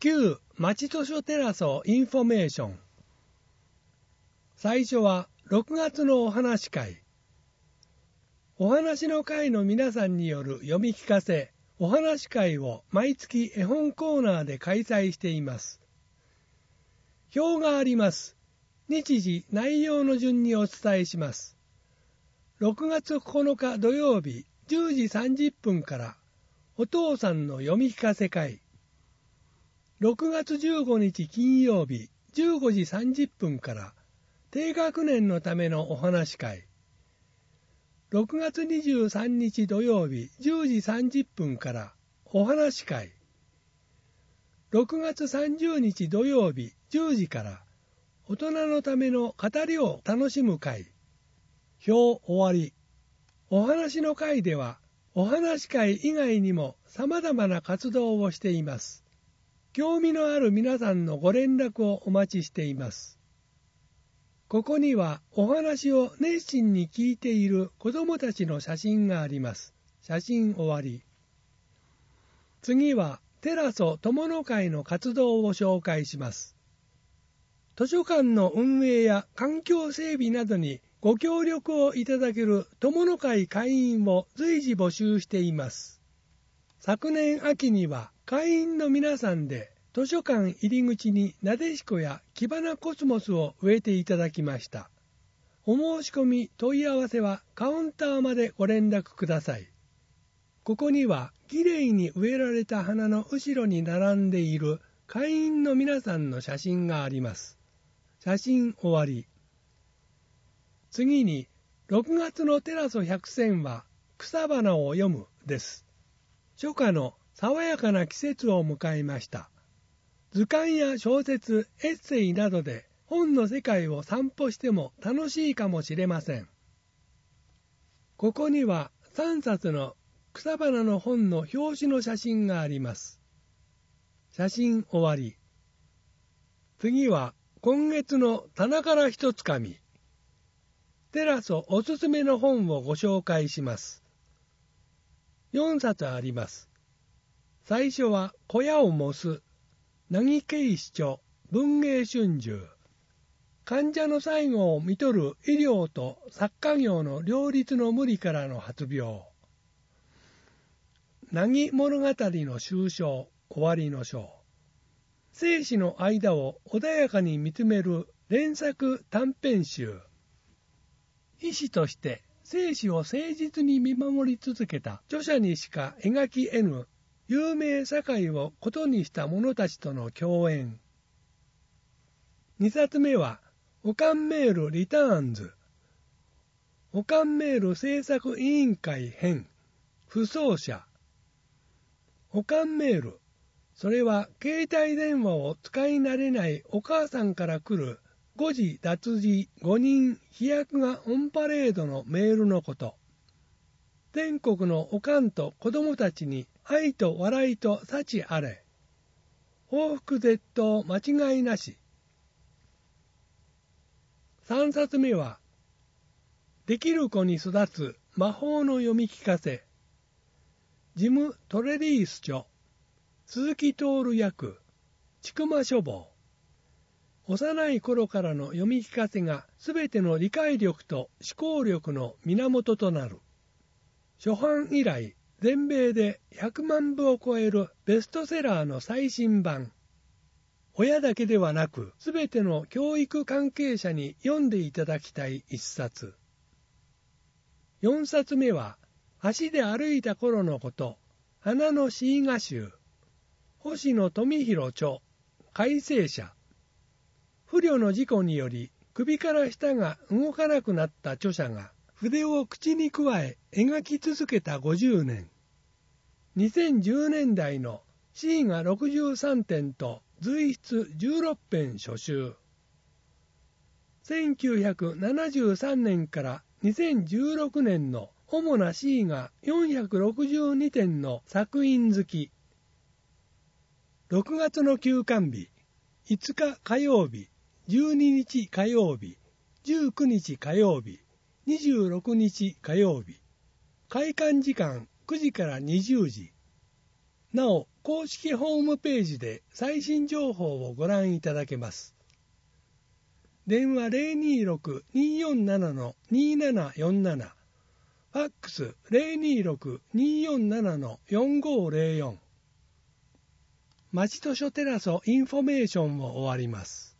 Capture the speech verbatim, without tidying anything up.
旧町図書テラソインフォメーション。最初はろくがつのお話会。お話の会の皆さんによる読み聞かせ、お話会を毎月絵本コーナーで開催しています。表があります。日時、内容の順にお伝えします。ろくがつここのか土曜日じゅうじさんじゅっぷんからお父さんの読み聞かせ会。ろくがつじゅうごにち金曜日じゅうごじさんじゅっぷんから低学年のためのお話会。ろくがつにじゅうさんにち土曜日じゅうじさんじゅっぷんからお話会。ろくがつさんじゅうにち土曜日じゅうじから大人のための語りを楽しむ会。表終わり。お話の会ではお話会以外にも様々な活動をしています。興味のある皆さんのご連絡をお待ちしています。ここにはお話を熱心に聞いている子どもたちの写真があります。写真終わり。次はテラソ友の会の活動を紹介します。図書館の運営や環境整備などにご協力をいただける友の会会員を随時募集しています。昨年秋には会員の皆さんで図書館入り口になでしこやキバナコスモスを植えていただきました。お申し込み問い合わせはカウンターまでご連絡ください。ここにはきれいに植えられた花の後ろに並んでいる会員の皆さんの写真があります。写真終わり。次にろくがつのテラソ百選は草花を読むです。初夏の爽やかな季節を迎えました。図鑑や小説、エッセイなどで本の世界を散歩しても楽しいかもしれません。ここにはさんさつの草花の本の表紙の写真があります。写真終わり。次は今月の棚から一つかみ。テラソおすすめの本をご紹介します。よんさつあります。最初は小屋を模す。凪警視庁文芸春秋。患者の最後を看取る医療と作家業の両立の無理からの発病。凪物語の終章、終わりの章。生死の間を穏やかに見つめる連作短編集。医師として生死を誠実に見守り続けた著者にしか描き得ぬ有名社会をことにした者たちとの共演。にさつめはオカンメールリターンズ。オカンメール制作委員会編。不走者。オカンメール。それは携帯電話を使い慣れないお母さんから来る誤字脱字誤認飛躍がオンパレードのメールのこと。全国のおかんと子供たちに愛と笑いと幸あれ。報復絶倒間違いなし。さんさつめはできる子に育つ魔法の読み聞かせ。ジム・トレリース著。鈴木徹役。千曲書房。幼い頃からの読み聞かせがすべての理解力と思考力の源となる。初版以来全米でひゃくまんぶを超えるベストセラーの最新版。親だけではなくすべての教育関係者に読んでいただきたい一冊。よんさつめは足で歩いた頃のこと。花の詩画集。星野富弘著。改正者。不慮の事故により首から下が動かなくなった著者が筆を口にくわえ描き続けたごじゅうねん。にせんじゅうねんだいの詩画ろくじゅうさんてんと随筆じゅうろっぺん初集。せんきゅうひゃくななじゅうさんねんからにせんじゅうろくねんの主な詩画よんひゃくろくじゅうにてんの作品好き。ろくがつの休刊日。いつか火曜日。じゅうににち火曜日。じゅうくにち火曜日。にじゅうろくにち火曜日。開館時間くじからにじゅうじ。なお公式ホームページで最新情報をご覧いただけます。電話 ゼロにーろく にーよんなな にーななよんなな、ファックス ゼロにーろく にーよんなな よんごゼロよん、町図書テラソインフォメーションを終わります。